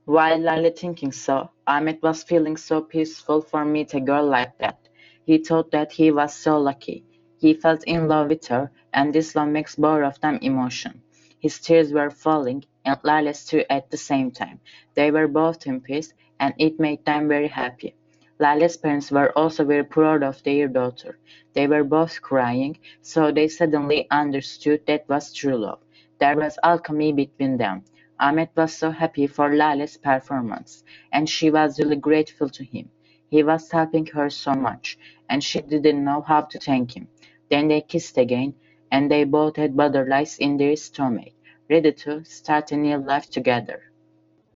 While Lale thinking so, Ahmet was feeling so peaceful for meet a girl like that. He thought that he was so lucky. He felt in love with her, and this love makes both of them emotion. His tears were falling, and Lale's too at the same time. They were both in peace, and it made them very happy. Lale's parents were also very proud of their daughter. They were both crying, so they suddenly understood that was true love. There was alchemy between them. Ahmet was so happy for Lale's performance, and she was really grateful to him. He was helping her so much, and she didn't know how to thank him. Then they kissed again, and they both had butterflies in their stomach, ready to start a new life together.